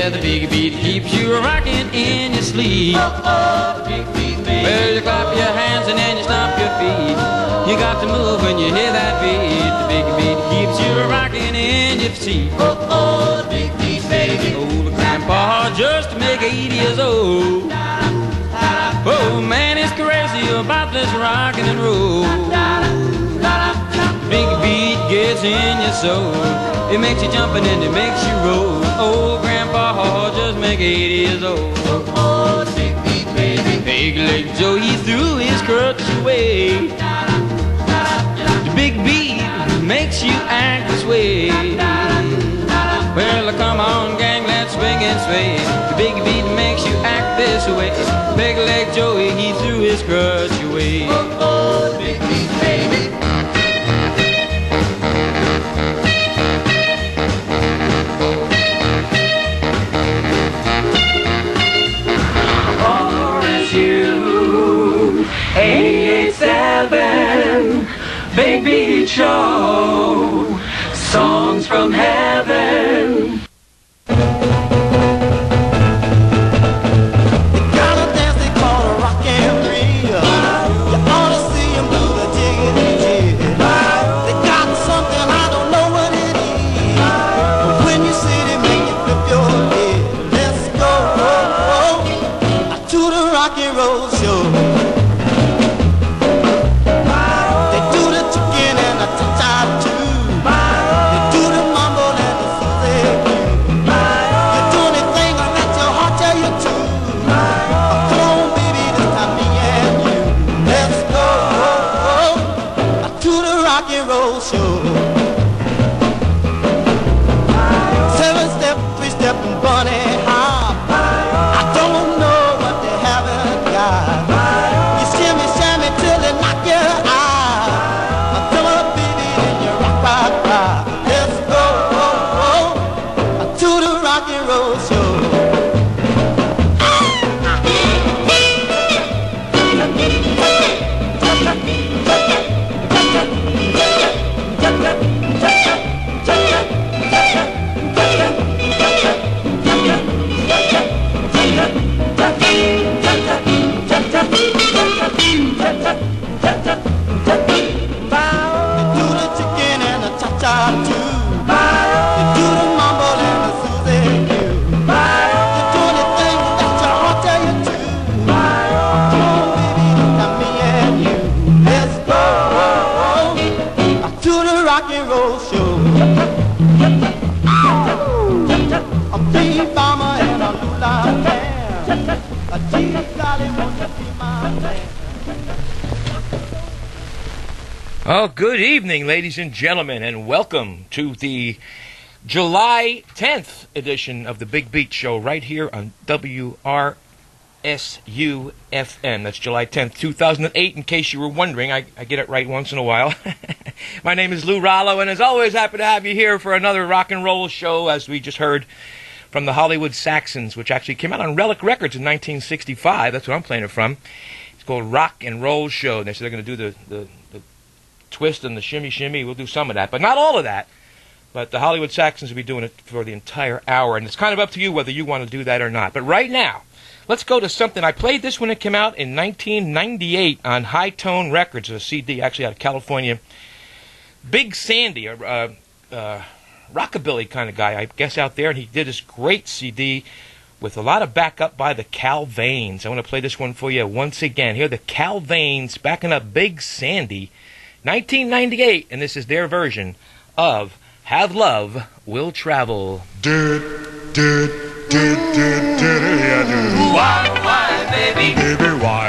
Yeah, the big beat keeps you rocking in your sleep. The big beat, baby. Well, you clap your hands and then you stomp your feet. You got to move when you hear that beat. The big beat keeps you rocking in your seat. The big beat, baby. Old grandpa just make 80 years old. Oh man, it's crazy about this rockin' and roll. Big beat gets in your soul. It makes you jump and then it makes you roll. Old grandpa just make 80 years old. Oh, the big beat, baby. Big leg Joe, he threw his crutch away. The big beat makes you act this way. Well, come on, gang, let's swing and sway. The big beat makes you act this way. Big leg Joey, he threw his crutch away. Oh, the big beat, baby. RSU 887 Big Beat Show. Songs from heaven. Oh, good evening, ladies and gentlemen, and welcome to the July 10th edition of the Big Beat Show right here on WRSU-FM. That's July 10th, 2008, in case you were wondering. I get it right once in a while. My name is Lou Rallo, and as always, happy to have you here for another rock and roll show, as we just heard from the Hollywood Saxons, which actually came out on Relic Records in 1965. That's what I'm playing it from. It's called Rock and Roll Show. And they said they're going to do the twist and the shimmy shimmy. We'll do some of that, but not all of that. But the Hollywood Saxons will be doing it for the entire hour, and it's kind of up to you whether you want to do that or not. But right now, let's go to something. I played this when it came out in 1998 on High Tone Records, a CD actually out of California. Big Sandy, a rockabilly kind of guy, I guess, out there, and he did this great CD with a lot of backup by the Calvains. I want to play this one for you once again. Here are the Calvains backing up Big Sandy, 1998, and this is their version of Have Love Will Travel. Why, baby? Baby, why?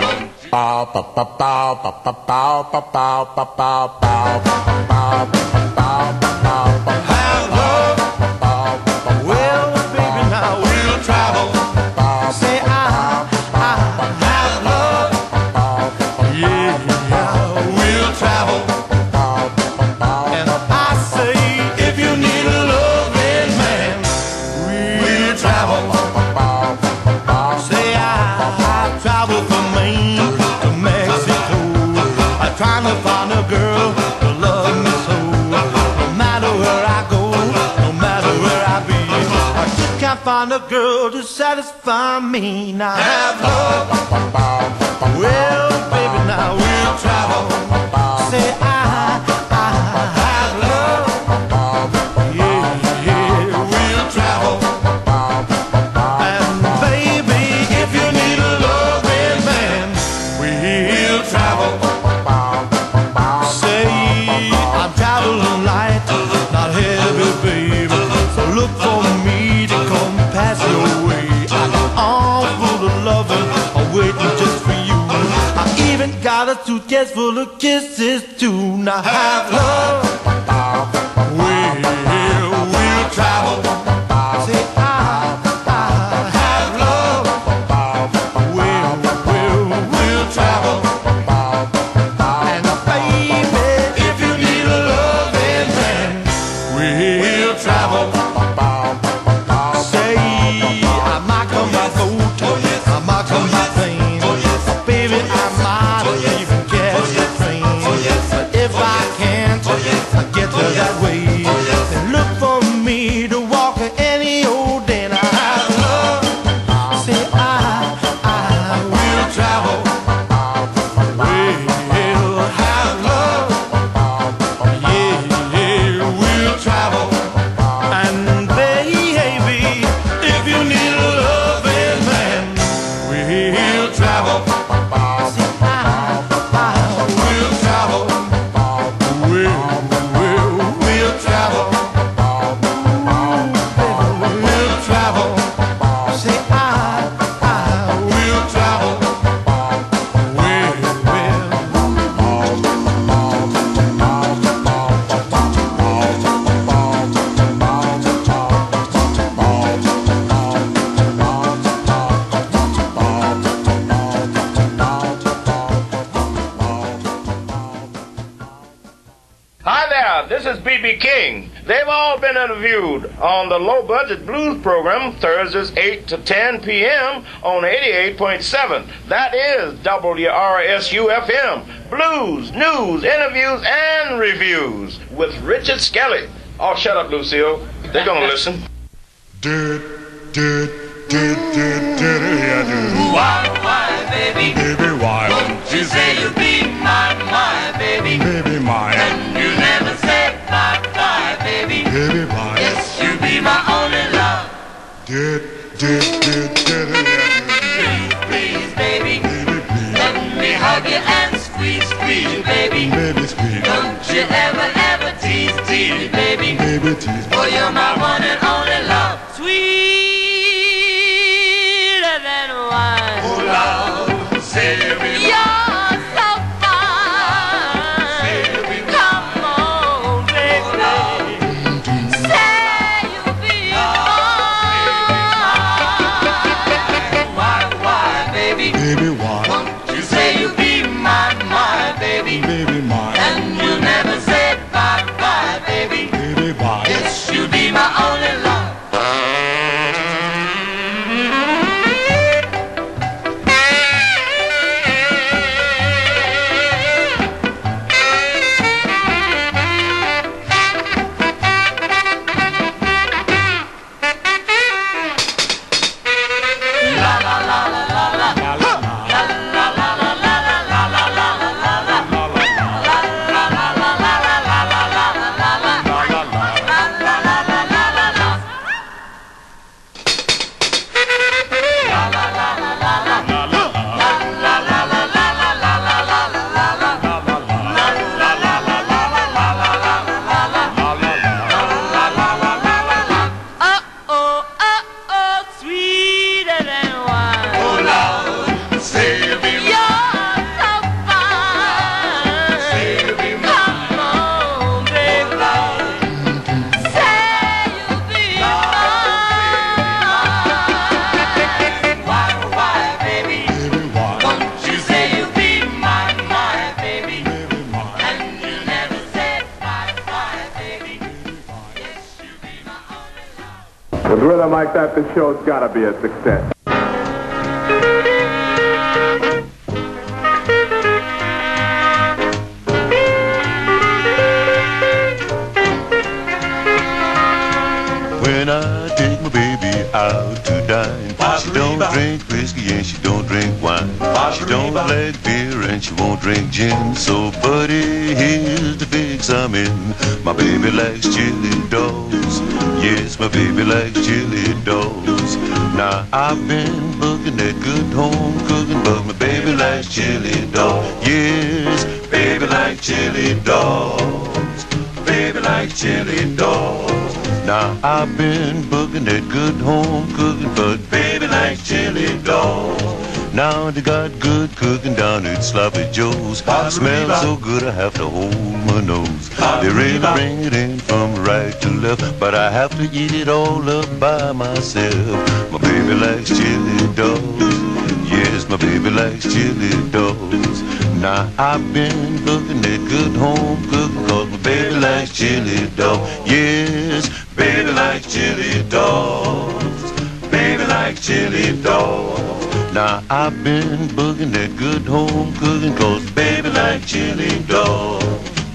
Have love, well, baby, now we'll travel. Say I have love, yeah, we'll travel. And I say, if you need a loving man, we'll travel. Say I travel from Maine to Mexico. I'm trying to find a girl to love me so. No matter where I go, no matter where I be, I just I find a girl to satisfy me. Now have love. Well, baby, now we'll travel. Say I have love. Yeah, yeah, we'll travel. And baby, if you need a loving man, we'll travel. Say I'm traveling light, not heavy, baby. So look for me to come pass your way. I got arms full of loving, I'm waiting just for you. I even got a suitcase full of kisses too. Now have love. We'll travel. Say I have love. We'll travel. And baby, if you need a loving man, we'll travel. Say I might come by boat, I might come by plane, baby, I might even catch the train. But if I can't get there that way, then look for me to walk any old day. And I have love. Say I will travel. We'll have love. Yeah, we'll travel. And baby, if you need a loving man, we'll travel. Say I will travel. We'll travel. We'll travel. Say I will travel. Hi there, this is B.B. King. They've all been interviewed on the Low Budget Blues program, Thursdays 8 to 10 p.m. on 88.7. That is WRSU-FM. Blues, news, interviews, and reviews with Richard Skelly. Oh, shut up, Lucille. They're going to listen. Why, baby? Baby, why? Won't you say you'll be my baby? Baby, mine. And you never said bye, baby. Baby, why? Yes, you'll be my only love. Please, baby. Let me hug you and squeeze you, baby. Baby, squeeze. Don't you ever tease me, baby. Baby, tease me. For you're my one and only love. Sweeter than wine. Oh, love, say me. You're so fine. Come on, baby. Say you'll be mine. Why, baby? Baby, why? Won't you say you'll be my baby? Baby, mine. And you never said bye, baby. Baby, why? Yes, you'll be my only love. With rhythm like that, the show's gotta be a success. When I take my baby out to dine. She don't drink whiskey and she don't drink wine. She don't like beer and she won't drink gin. So buddy, here's the fix I'm in. My baby likes chili dogs. Yes, my baby likes chili dogs. Now I've been booking that good home cooking, but my baby likes chili dogs. Yes, baby likes chili dogs. Baby likes chili dogs. Now I've been booking that good home cooking, but baby likes chili dogs. Now they got good cooking down at Sloppy Joe's. Smells so good I have to hold my nose. They really bring it in from right to left, but I have to eat it all up by myself. My baby likes chili dogs. Yes, my baby likes chili dogs. Now I've been cooking that good home cooking, cause my baby likes chili dogs. Yes, baby likes chili dogs. Baby likes chili dogs. Now I've been booking that good home cooking, cause baby likes chili dogs.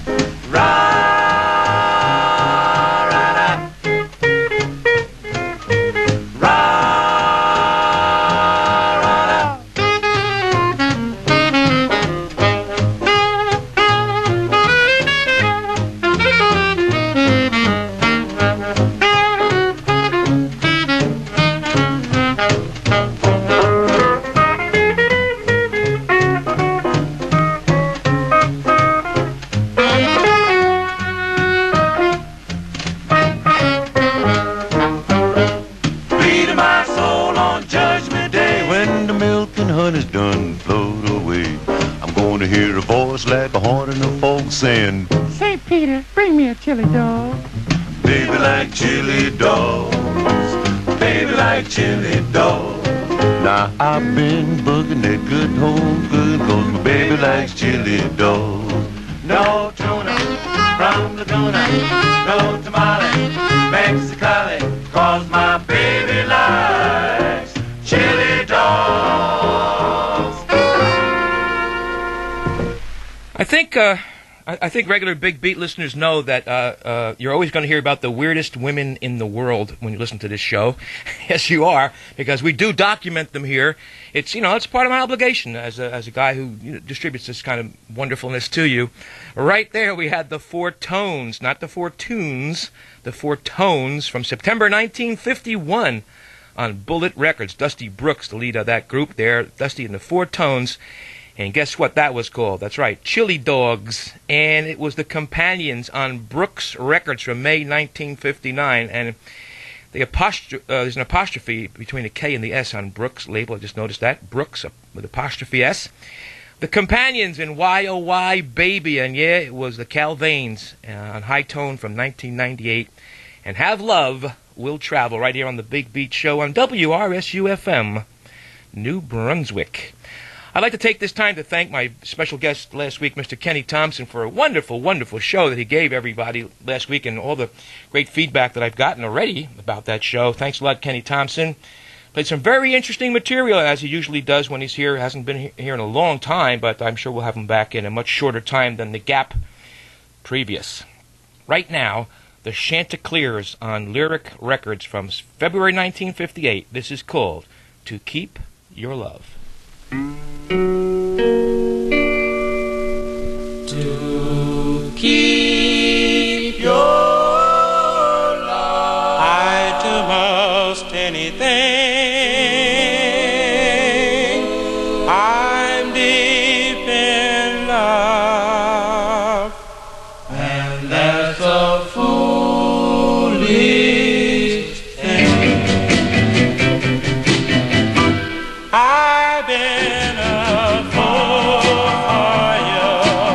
Like a horn in the folk saying, say Peter, bring me a chili dog. Baby like chili dogs. Baby like chili dogs. Now I've been booking that good home good, cause my baby likes chili dogs. No tuna from Laguna, no tamale, Mexicali, cause my baby likes chili dogs. I think regular Big Beat listeners know that you're always going to hear about the weirdest women in the world when you listen to this show. Yes, you are, because we do document them here. It's it's part of my obligation as a guy who distributes this kind of wonderfulness to you. Right there, we had the Four Tones, not the Four Tunes, the Four Tones from September 1951 on Bullet Records. Dusty Brooks, the lead of that group there, Dusty and the Four Tones. And guess what that was called? That's right, Chili Dogs. And it was the Companions on Brooks Records from May 1959. And there's an apostrophe between the K and the S on Brooks label. I just noticed that. Brooks with apostrophe S. The Companions in Y-O-Y Baby. And yeah, it was the Calvains on High Tone from 1998. And Have Love Will Travel right here on the Big Beat Show on WRSU-FM, New Brunswick. I'd like to take this time to thank my special guest last week, Mr. Kenny Thompson, for a wonderful, wonderful show that he gave everybody last week and all the great feedback that I've gotten already about that show. Thanks a lot, Kenny Thompson. Played some very interesting material, as he usually does when he's here. Hasn't been here in a long time, but I'm sure we'll have him back in a much shorter time than the gap previous. Right now, the Chanticleers on Lyric Records from February 1958. This is called To Keep Your Love. To keep your love, I'd do most anything. I'm deep in love, and that's a foolish thing. I've been a fool for you,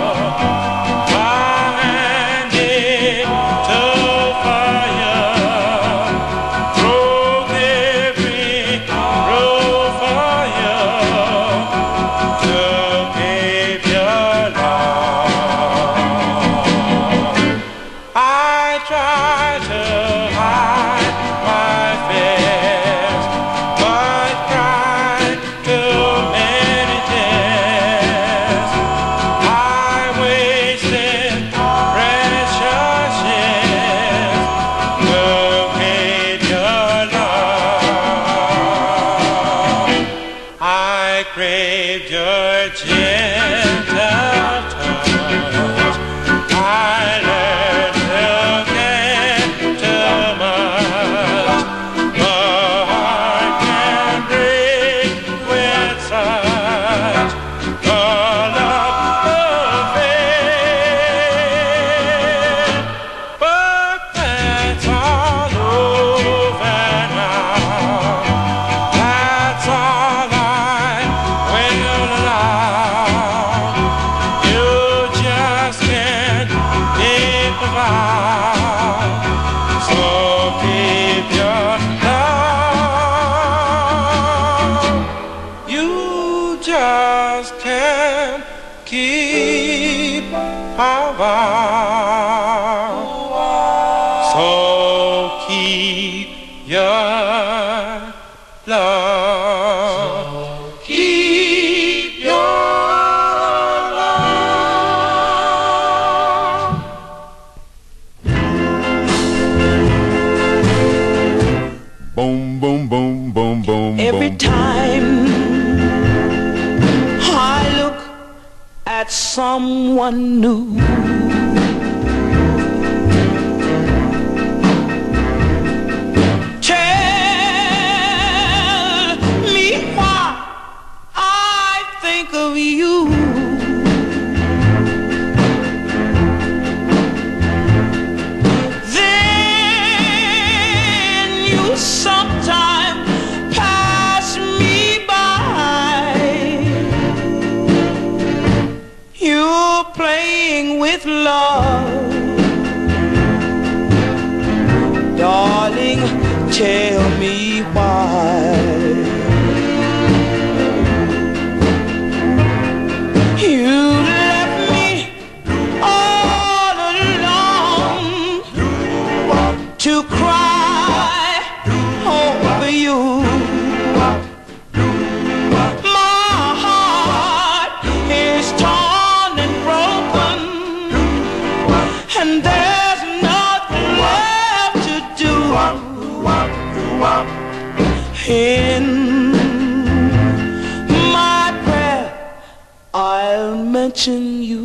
blinded to fire, broke every on. So keep your love. So keep your love. Boom, boom, boom, boom, boom. Every boom. time I look at someone new, tell me why I think of you. Then you sometimes pass me by. You're playing with love. Darling, tell me why. You left me all alone to cry over you. My heart is torn and broken, and there's nothing left to do. In my prayer, I'll mention you.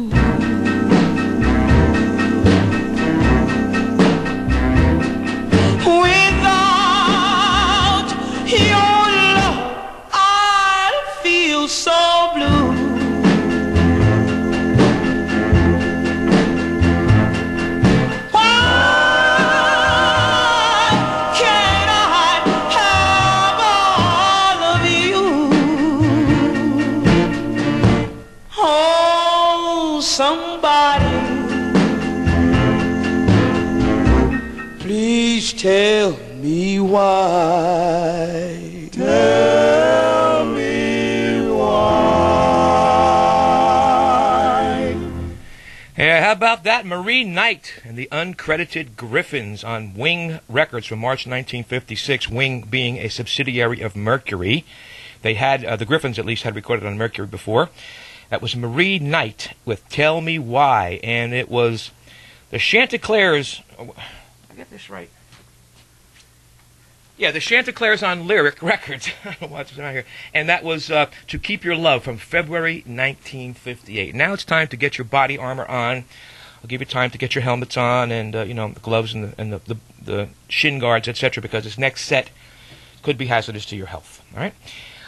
Without your love, I'll feel so blue. Why can't I have all of you? Oh, somebody, please tell me why. Tell me why. Yeah, how about that? Marie Knight and the Uncredited Griffins on Wing Records from March 1956, Wing being a subsidiary of Mercury. They had, the Griffins at least had recorded on Mercury before. That was Marie Knight with Tell Me Why, and it was the Chanticleers. Oh, I get this right. Yeah, the Chanticleers on Lyric Records. What's around here? And that was To Keep Your Love from February 1958. Now it's time to get your body armor on. I'll give you time to get your helmets on and the gloves and the shin guards, etc., because this next set could be hazardous to your health. All right.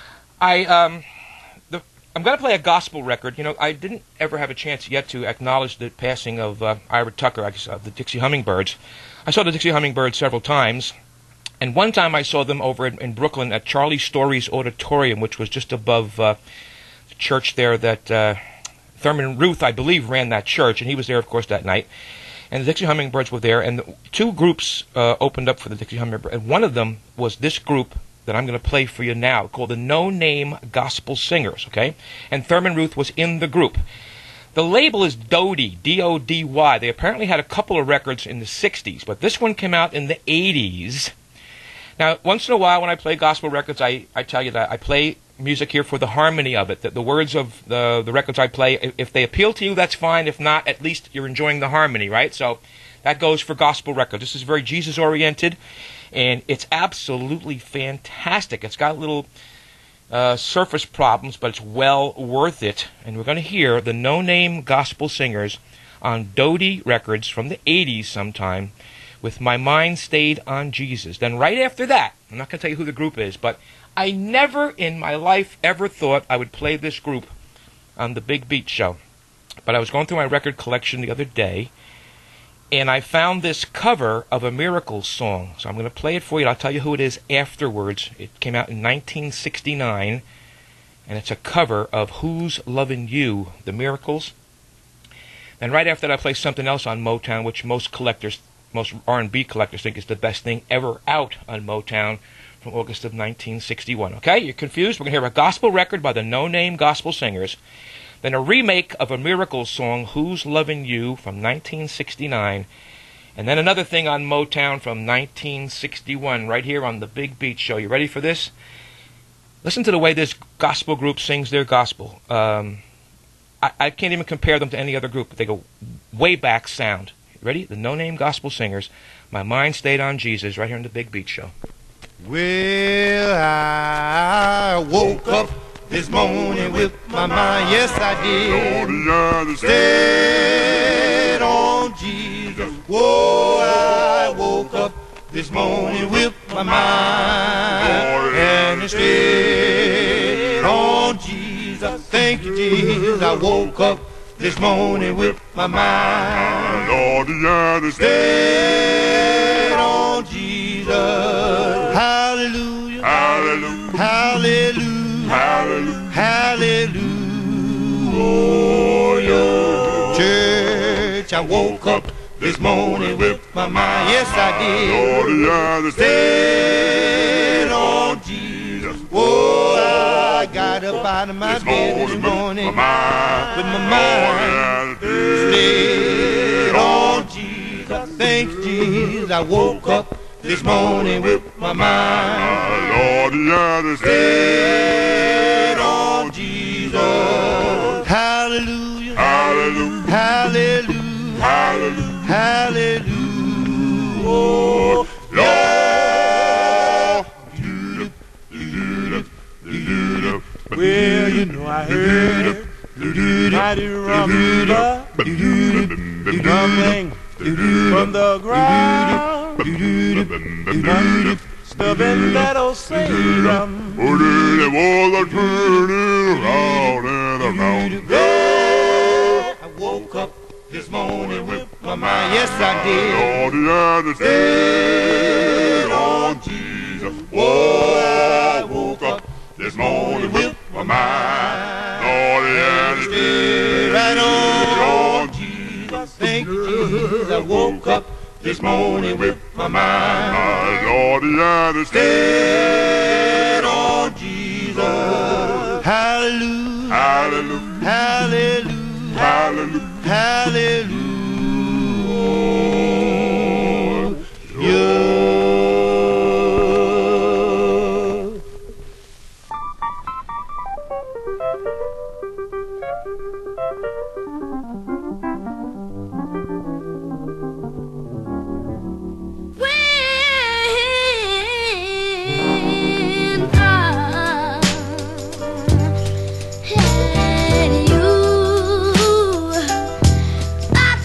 I'm going to play a gospel record. You know, I didn't ever have a chance yet to acknowledge the passing of Ira Tucker, of the Dixie Hummingbirds. I saw the Dixie Hummingbirds several times. And one time I saw them over in Brooklyn at Charlie Story's Auditorium, which was just above the church there that Thurman Ruth, I believe, ran that church. And he was there, of course, that night. And the Dixie Hummingbirds were there. And two groups opened up for the Dixie Hummingbirds. And one of them was this group that I'm going to play for you now, called the No Name Gospel Singers, okay? And Thurman Ruth was in the group. The label is Dody, D-O-D-Y. They apparently had a couple of records in the 60s, but this one came out in the 80s. Now, once in a while when I play gospel records, I tell you that I play music here for the harmony of it. That the words of the records I play, if they appeal to you, that's fine. If not, at least you're enjoying the harmony, right? So that goes for gospel records. This is very Jesus-oriented, and it's absolutely fantastic. It's got little surface problems, but it's well worth it. And we're going to hear the No Name Gospel Singers on Dody Records from the 80s sometime, with My Mind Stayed on Jesus. Then right after that, I'm not going to tell you who the group is, but I never in my life ever thought I would play this group on the Big Beat Show. But I was going through my record collection the other day, and I found this cover of a Miracles song. So I'm going to play it for you, and I'll tell you who it is afterwards. It came out in 1969, and it's a cover of Who's Lovin' You, the Miracles. Then right after that, I play something else on Motown, which most R&B collectors think is the best thing ever out on Motown, from August of 1961. Okay, you're confused? We're going to hear a gospel record by the No Name Gospel Singers. Then a remake of a Miracles song, Who's Lovin' You, from 1969. And then another thing on Motown from 1961, right here on the Big Beat Show. You ready for this? Listen to the way this gospel group sings their gospel. I can't even compare them to any other group. They go way back sound. Ready? The No Name Gospel Singers. My Mind Stayed on Jesus, right here on the Big Beat Show. Well, I woke up this morning with my mind, yes I did. Stayed on Jesus. Whoa, I woke up this morning with my mind and it stayed on Jesus. Thank you, Jesus. I woke up this morning with my mind. Lord, I stayed on Jesus. Hallelujah. Hallelujah. Hallelujah. Hallelujah. Hallelujah. Church, I woke up this morning with my mind. Yes, I did. Lord, I stayed on Jesus. Oh, I got up out of my bed this morning with my mind stayed on Jesus. Thank you, Jesus. I woke up this morning with my mind. Lord, I stayed on Jesus. Hallelujah. Hallelujah. Hallelujah. Hallelujah. Hallelujah. Oh, Lord. Well, you know I heard mighty rumba coming from the ground, stubbing that old Salem. I woke up this morning with my mind, yes I did. Stayed on Jesus. Oh, I woke up this morning with my mind. Lord, I stayed right on Jesus. Thank you, Jesus. I woke up this morning with my mind. Lord, I stayed on Jesus. Hallelujah. Hallelujah. Hallelujah. Hallelujah. Hallelujah. I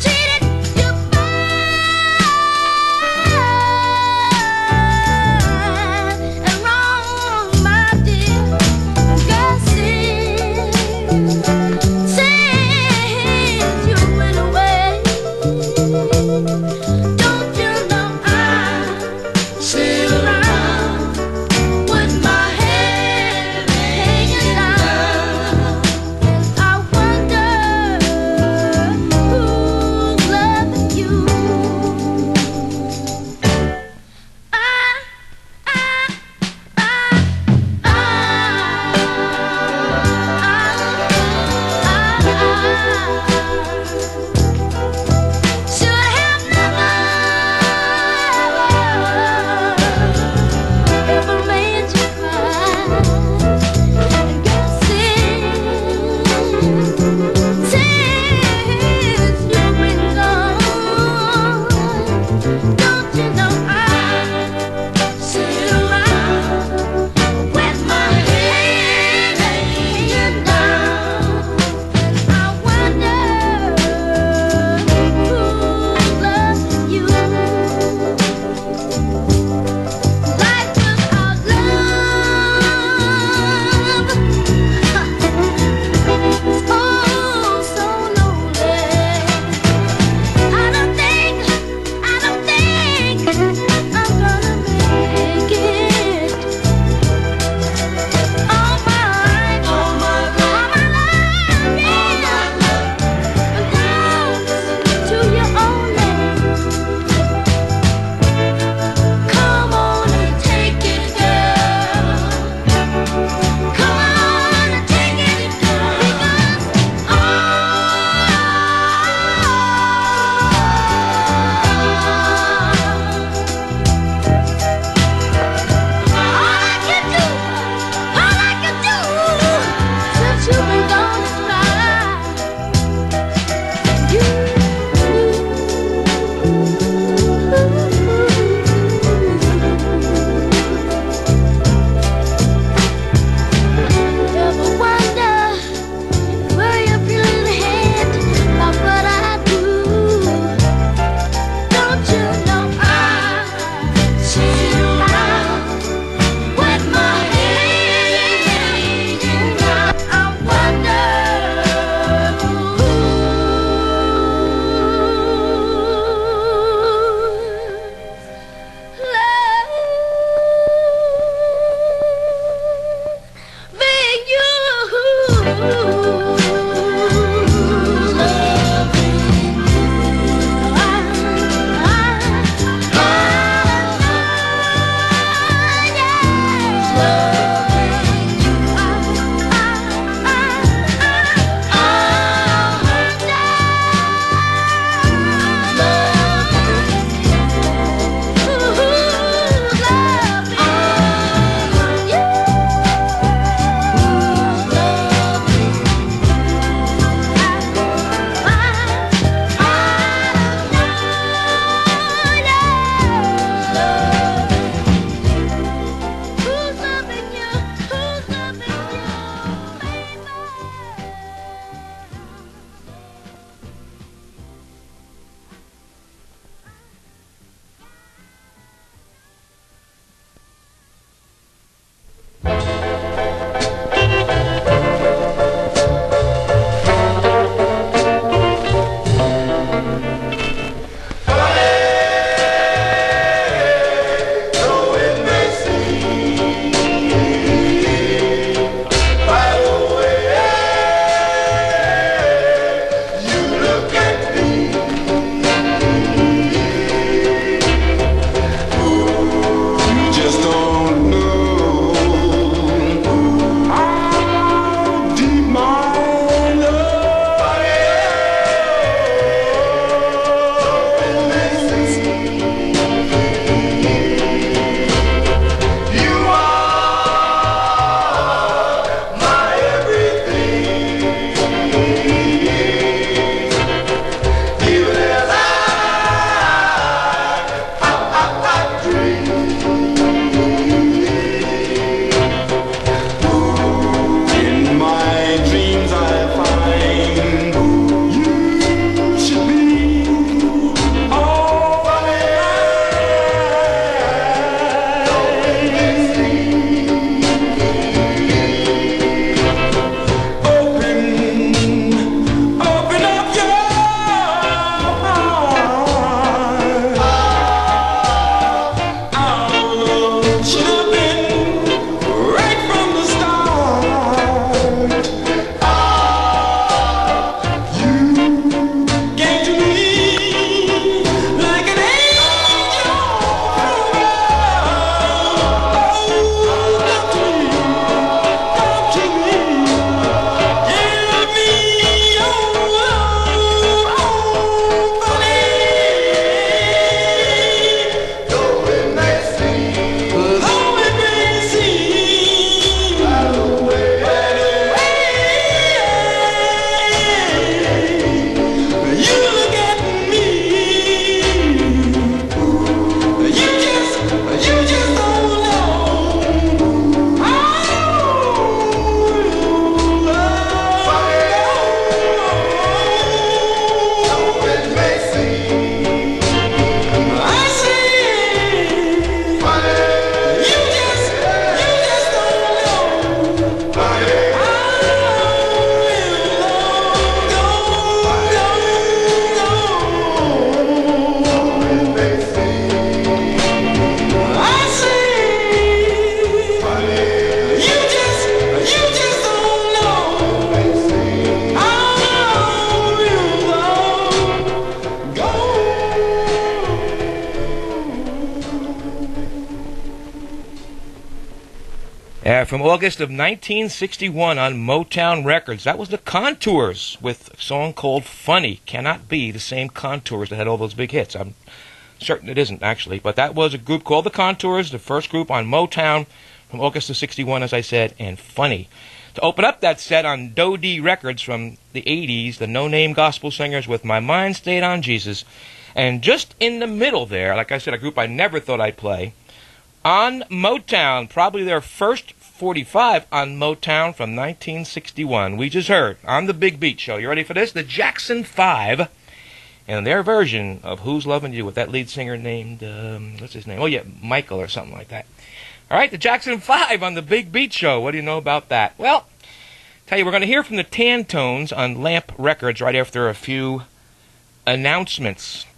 From August of 1961 on Motown Records. That was the Contours with a song called Funny. Cannot be the same Contours that had all those big hits. I'm certain it isn't, actually. But that was a group called the Contours, the first group on Motown from August of 61, as I said, and Funny. To open up that set on Doe D Records from the 80s, the No-Name Gospel Singers with My Mind Stayed on Jesus. And just in the middle there, like I said, a group I never thought I'd play, on Motown, probably their first 45 on Motown from 1961. We just heard on the Big Beat Show. You ready for this? The Jackson 5 and their version of Who's Lovin' You with that lead singer named, what's his name? Oh, yeah, Michael or something like that. All right, the Jackson 5 on the Big Beat Show. What do you know about that? Well, tell you, we're going to hear from the Tantones on Lamp Records right after a few announcements.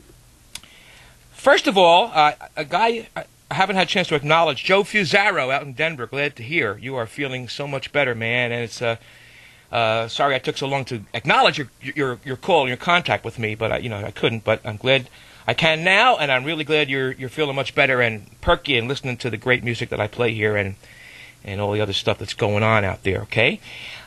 First of all, a guy I haven't had a chance to acknowledge, Joe Fusaro out in Denver. Glad to hear you are feeling so much better, man. And it's sorry I took so long to acknowledge your call and your contact with me, but I couldn't. But I'm glad I can now, and I'm really glad you're feeling much better and perky and listening to the great music that I play here and all the other stuff that's going on out there. Okay,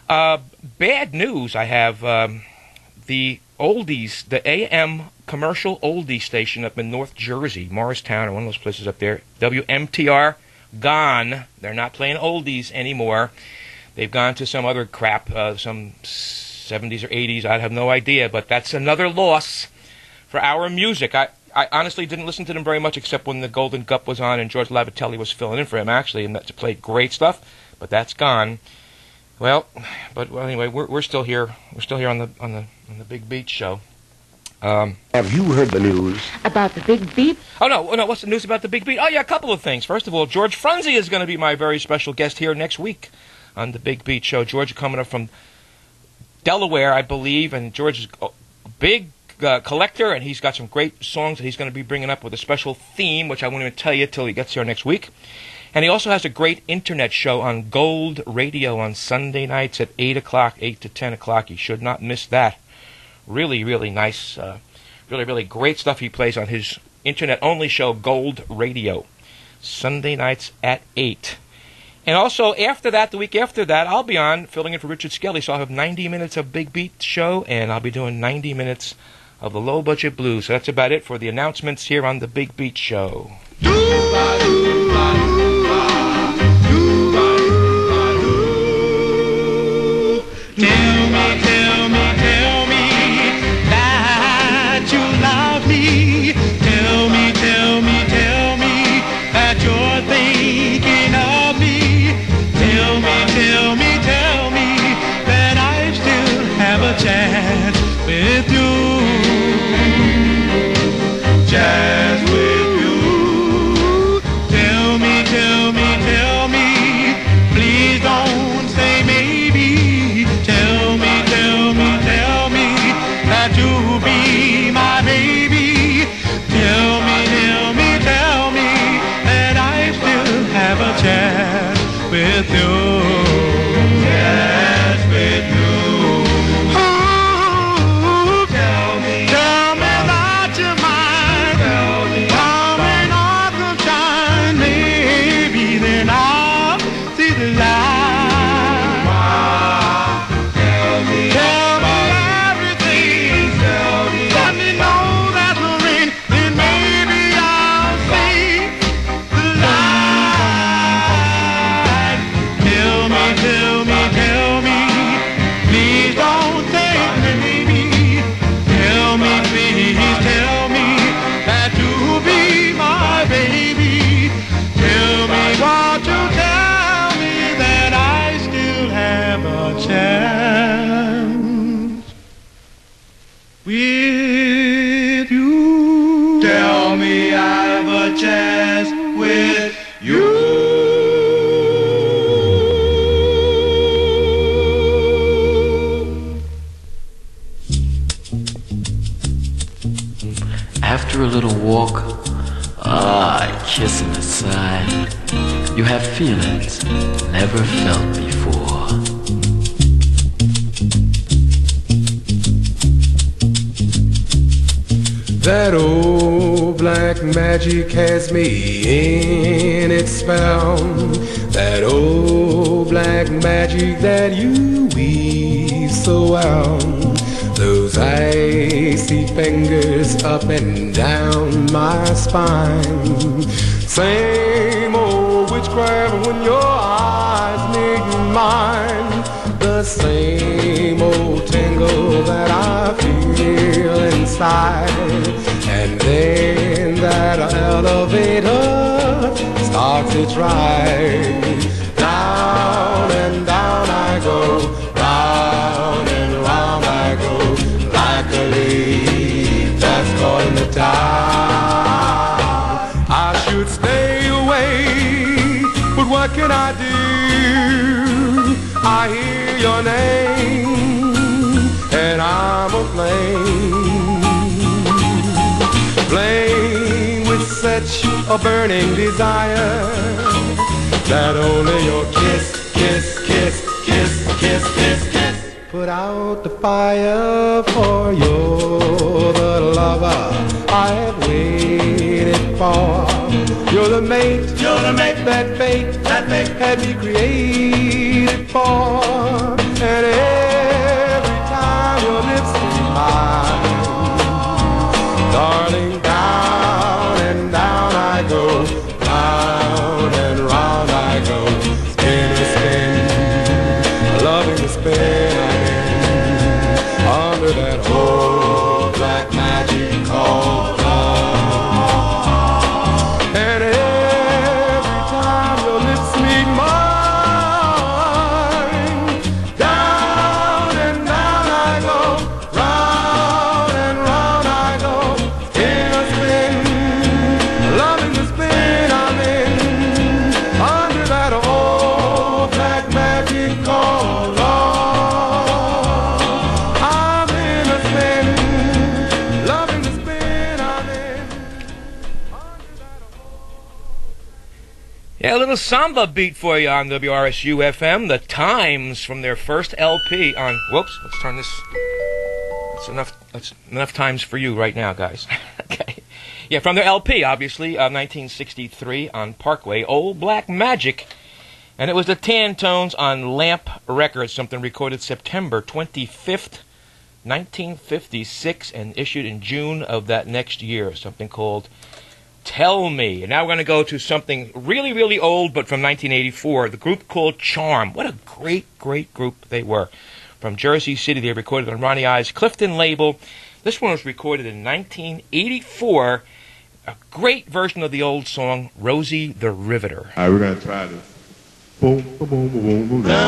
bad news. I have the oldies, the AM commercial oldie station up in North Jersey, Morristown, or one of those places up there, WMTR, gone. They're not playing oldies anymore. They've gone to some other crap, some 70s or 80s. I have no idea, but that's another loss for our music. I honestly didn't listen to them very much except when the Golden Gup was on and George Lavatelli was filling in for him, actually, and that played great stuff, but that's gone. Well, anyway, we're still here. We're still here on the Big Beat Show. Have you heard the news About the Big Beat? Oh, no, what's the news about the Big Beat? Oh, yeah, a couple of things. First of all, George Frunze is going to be my very special guest here next week on the Big Beat Show. George coming up from Delaware, I believe, and George is a big collector, and he's got some great songs that he's going to be bringing up with a special theme, which I won't even tell you till he gets here next week. And he also has a great internet show on Gold Radio on Sunday nights at 8 o'clock, 8 to 10 o'clock. You should not miss that. Really, really nice, really, really great stuff he plays on his internet-only show, Gold Radio, Sunday nights at 8. And also, after that, the week after that, I'll be on filling in for Richard Skelly, so I'll have 90 minutes of Big Beat Show, and I'll be doing 90 minutes of the Low Budget Blues. So that's about it for the announcements here on the Big Beat Show. After a little walk, kissing aside, you have feelings never felt before. That old black magic has me in its spell. That old black magic that you weave so well. Those icy fingers up and down my spine. Same old witchcraft when your eyes meet mine. The same old tingle that I feel inside. And then that elevator starts its ride. Down and down I go, round and round I go, like a leaf that's caught in the tide. I should stay away, but what can I do? I hear your name, and I'm aflame with such a burning desire that only your kiss, kiss, kiss, kiss, kiss, kiss, kiss put out the fire. For you're the lover I have waited for. You're the mate that fate had me created for. And every time your lips meet mine, darling, down and down I go, round and round I go, spin a spin, loving the spin I'm in, under that old black magic called love. And every time your lips meet mine, down and down I go, round and round I go, spin a spin, loving the spin I'm in, under that old black magic called love. I'm in a spin, loving the spin I'm in. Yeah, a little samba beat for you on WRSU FM. The Times from their first LP on. Whoops, let's turn this. That's enough times for you right now, guys. Okay. Yeah, from their LP, obviously, 1963 on Parkway, Old Black Magic. And it was the Tantones on Lamp Records, something recorded September 25th, 1956, and issued in June of that next year, something called Tell Me. And now we're going to go to something really, really old, but from 1984, the group called Charm. What a great, great group they were. From Jersey City, they recorded on Ronnie I's Clifton label. This one was recorded in 1984. A great version of the old song, Rosie the Riveter. All right, we're going to try this. Boom, boom, boom, boom, boom, boom.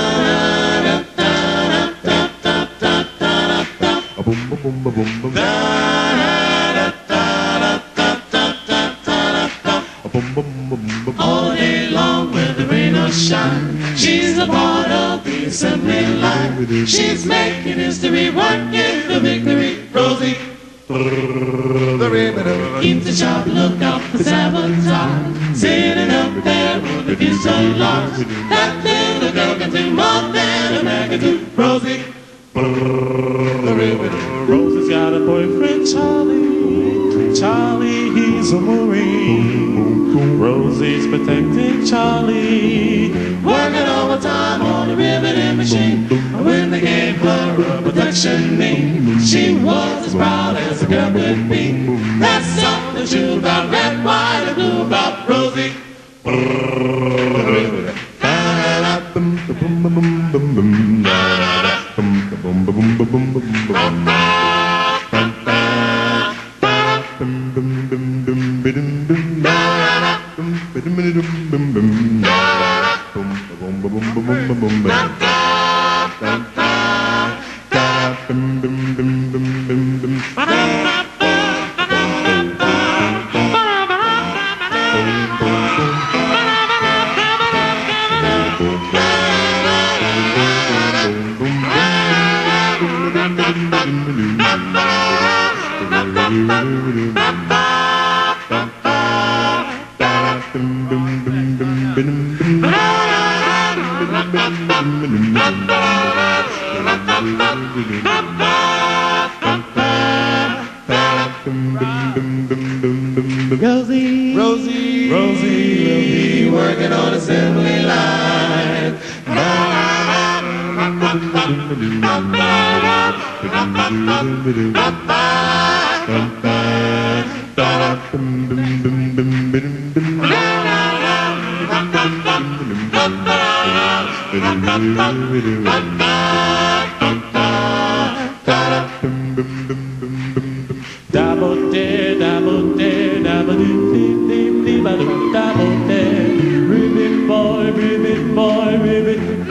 Boom, boom, boom, boom, boom, boom. All day long when the rain or shine, she's a part of the assembly line. She's making history, working the victory. Rosie, the riveter, keeps a sharp lookout for sabotage. Sitting up there with the future lost. That little girl can do more than a magnitude. Rosie, the riveter. Rosie's got a boyfriend, Charlie. Charlie, he's a Marine. Rosie's protecting Charlie, working overtime on the riveting machine. When they gave her a protection name, she was as proud as a girl could be. That's something true about red, white, and blue about Rosie. Rosie, working on assembly line. Ribbon boy, ribbon boy, ribbon.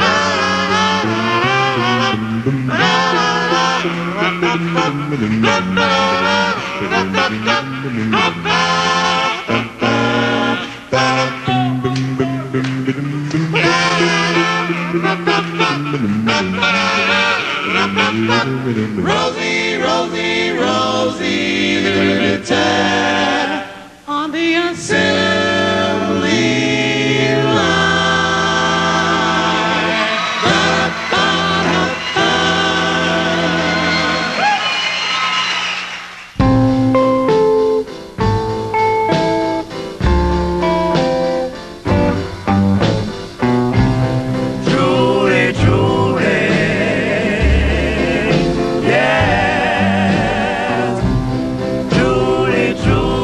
Rosie, Rosie, Rosie, the riveter on the assembly line. Truly, truly, yes. Truly, truly.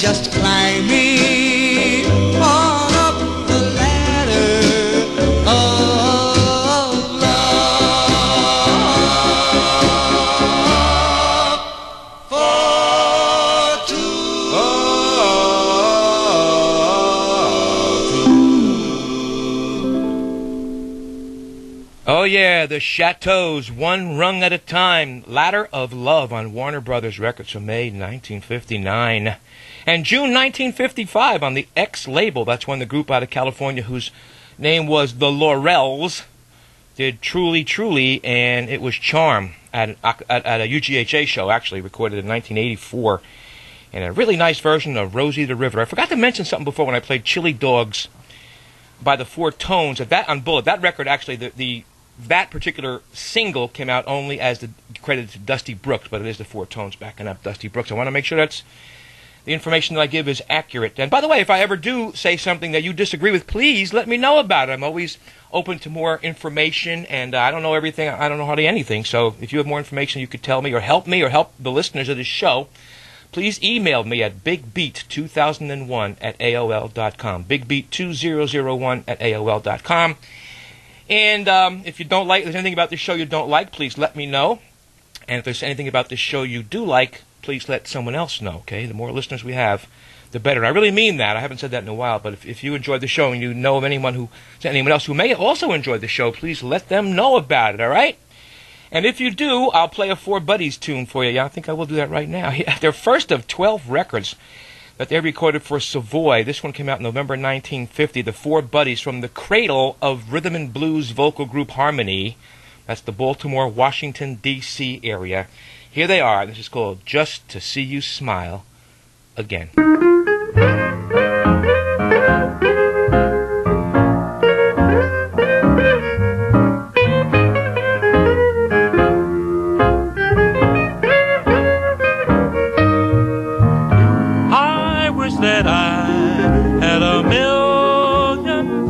just climbing on up the ladder of love for two. Oh yeah, the Chateaus, One Rung at a Time, Ladder of Love on Warner Brothers Records from May 1959. And June 1955 on the X label, that's when the group out of California whose name was the Laurels did Truly Truly, and it was Charm at a UGHA show, actually recorded in 1984. And a really nice version of Rosie the Riveter. I forgot to mention something before when I played Chili Dogs by the Four Tones. That on Bullet, that record actually, that particular single came out only as the credited to Dusty Brooks, but it is the Four Tones backing up Dusty Brooks. I want to make sure that's the information that I give is accurate. And by the way, if I ever do say something that you disagree with, please let me know about it. I'm always open to more information, and I don't know everything. I don't know hardly anything. So if you have more information you could tell me or help the listeners of this show, please email me at bigbeat2001@aol.com. bigbeat2001@aol.com. And if you don't like, if there's anything about this show you don't like, please let me know. And if there's anything about this show you do like, please let someone else know, okay? The more listeners we have, the better. And I really mean that. I haven't said that in a while, but if you enjoyed the show and you know of anyone else who may also enjoy the show, please let them know about it, all right? And if you do, I'll play a Four Buddies tune for you. Yeah, I think I will do that right now. Their first of 12 records that they recorded for Savoy. This one came out in November 1950. The Four Buddies from the cradle of rhythm and blues vocal group Harmony. That's the Baltimore, Washington, D.C. area. Here they are. This is called Just to See You Smile Again. That I had $1 million.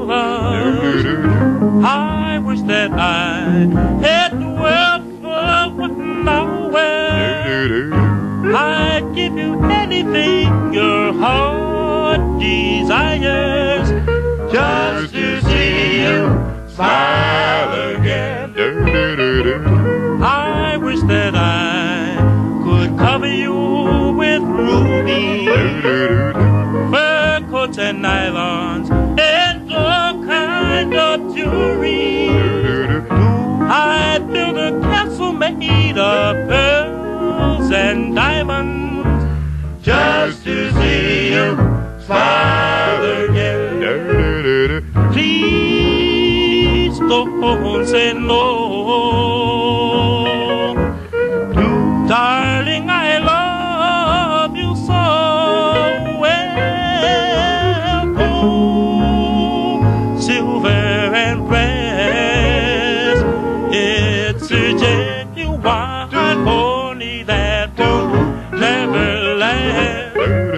I wish that I had the world full with nowhere. I'd give you anything your heart desires, just to see you smile again. I wish that I could cover you with rubies, fur coats and nylons, and all kind of jewelry. I'd build a castle made of pearls and diamonds, just to see you smile again. Please don't say no, darling, I love you so well. Oh, silver and brass, it's a genuine honey that will never last.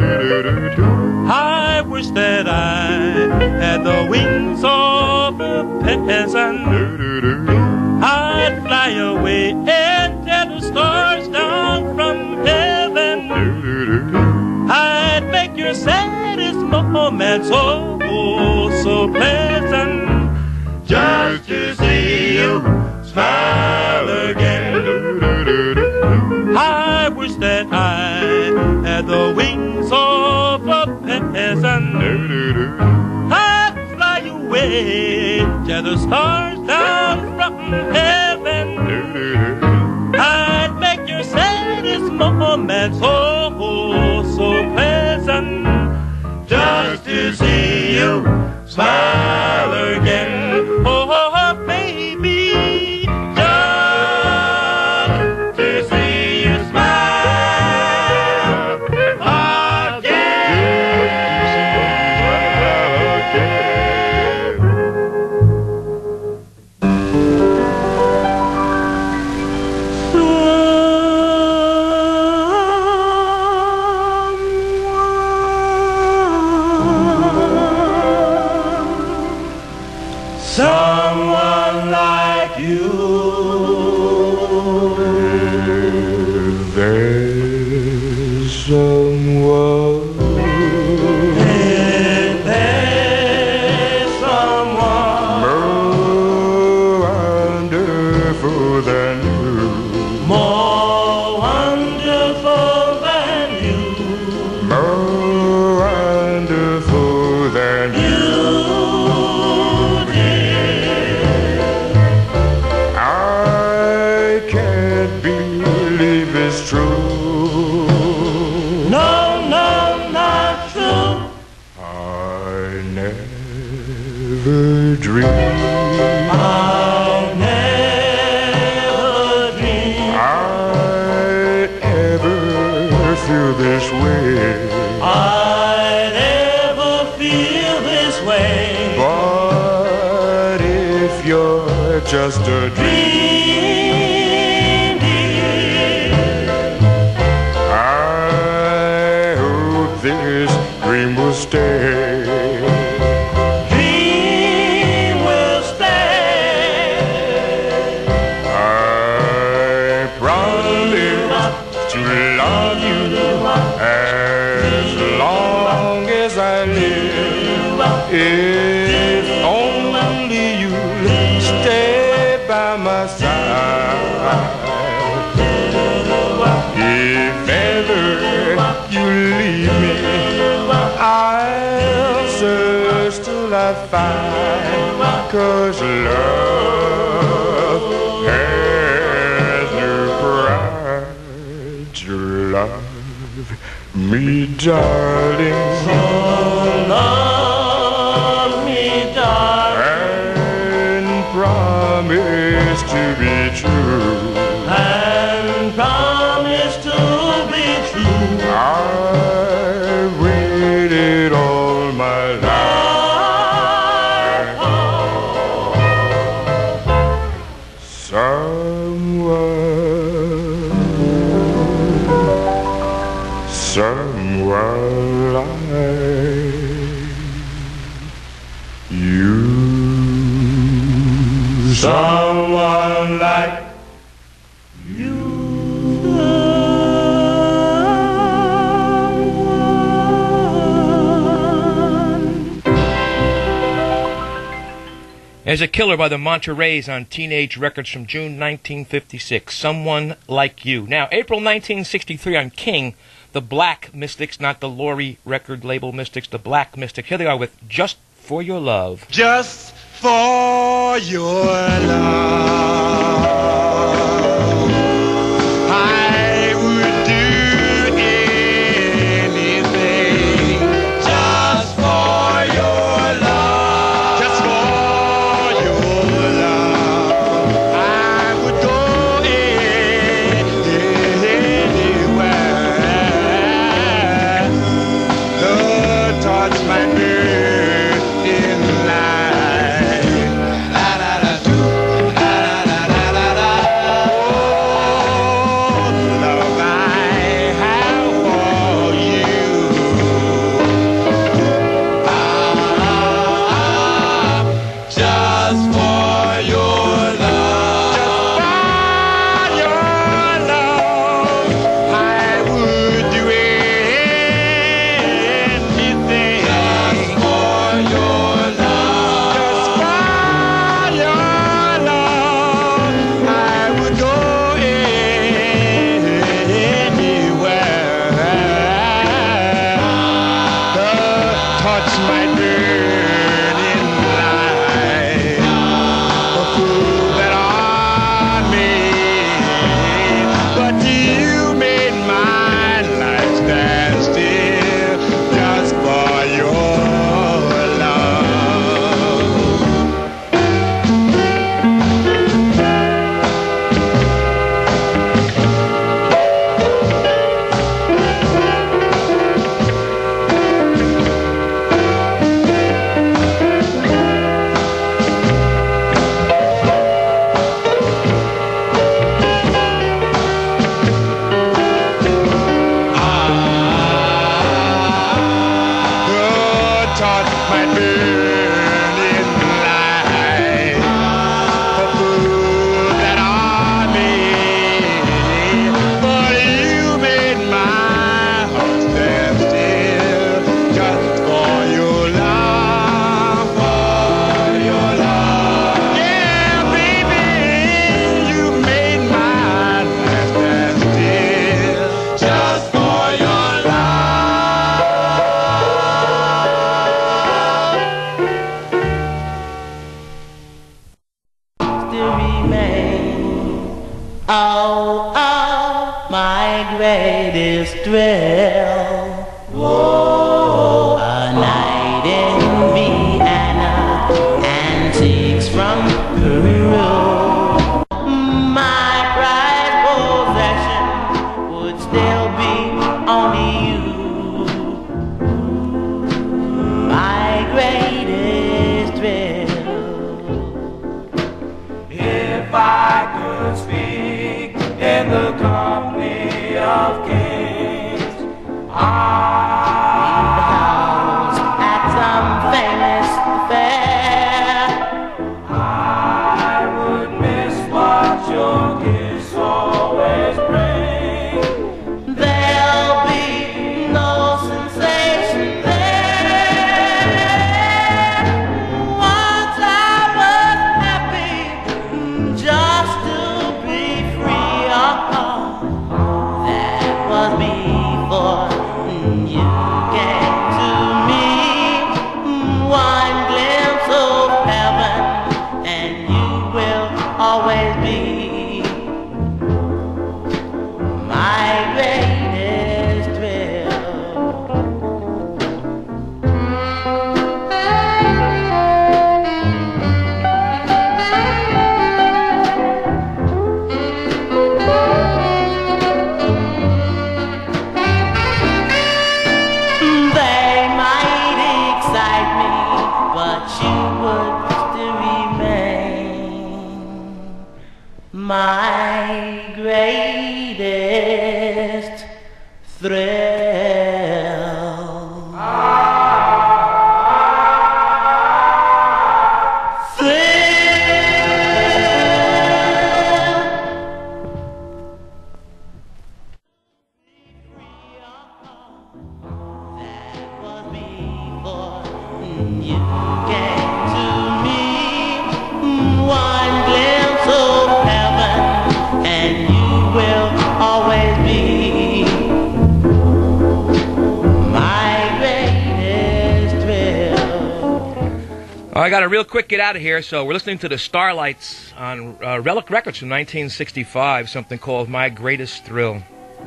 I wish that I had the wings of a peasant. I'd fly away and tear the stars down from heaven. I'd make your saddest moments so pleasant, just to see you smile again. I wish that I had the wings of a peasant. I'd fly away, tear the stars down from heaven. I'd make your saddest moments so pleasant, just to see you smile again. Oh, baby, just to see you smile again. someone. Is there someone more wonderful than you? more wonderful than you? More wonderful than you. I can't believe it's true. No, no, not true. I never dreamed I'll never dream I'd ever feel this way. I'd ever feel this way. But if you're just a dream, I hope this dream will stay. Dream will stay. I promise to love you as long as I live. If only you'll stay by my side. If ever you leave me, I'll search till I find. 'Cause love has no pride. You love me, darling. So love me, darling, And promise to be true. and promise to be true. I waited all my life. Someone like you. Someone like As a Killer by the Monterey on Teenage Records from June 1956. Someone Like You. Now, April 1963 on King, the Black Mystics, not the Laurie record label Mystics, the Black Mystics. Here they are with Just For Your Love. Just for your love, I would do anything. Just for your love, just for your love, I would go anywhere. Lord, touch my bird in life. La la la do, la la la la la. Oh, love I have for you. Just for your love, just for your love, I would do anything. Just for your love, just for your love, I would go anywhere. The touch might burn in light, a fool that I made, but you made my life stand still. Just for your love. Good touch might burn in light, a fool that I made, but you made my heart my greatest thrill. I got to real quick get out of here, so we're listening to the Starlights on Relic Records from 1965, something called My Greatest Thrill.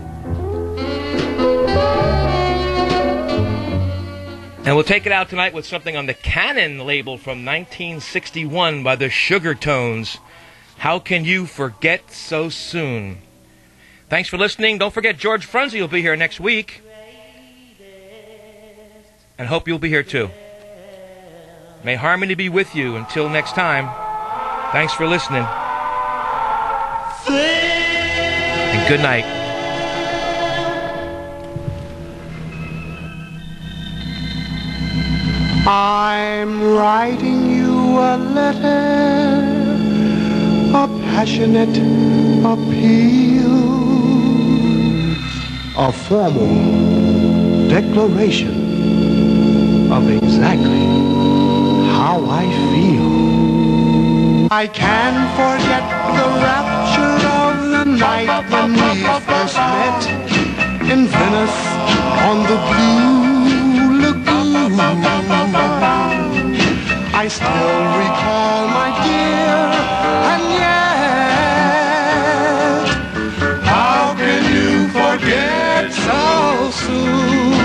And we'll take it out tonight with something on the Cannon label from 1961 by the Sugar Tones. How Can You Forget So Soon? Thanks for listening. Don't forget George Frunze will be here next week. And hope you'll be here too. May harmony be with you until next time. Thanks for listening. And good night. I'm writing you a letter, a passionate appeal, a formal declaration of exactly how I feel. I can't forget the rapture of the night when we first met in Venice on the Blue Lagoon. I still recall, my dear, and yet how can you forget so soon?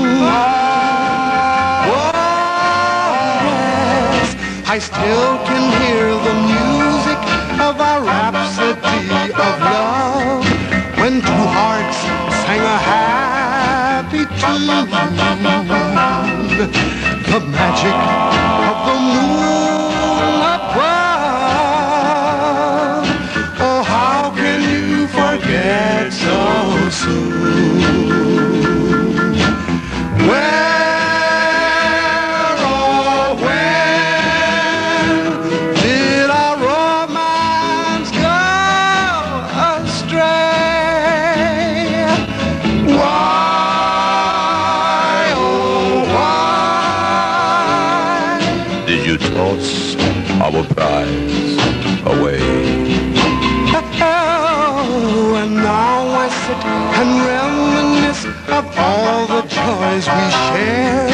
I still can hear the music of our rhapsody of love when two hearts sang a happy tune. The magic of the moon above. Oh, how can you forget so soon? Our prize away. Oh, and now I sit and reminisce of all the joys we shared.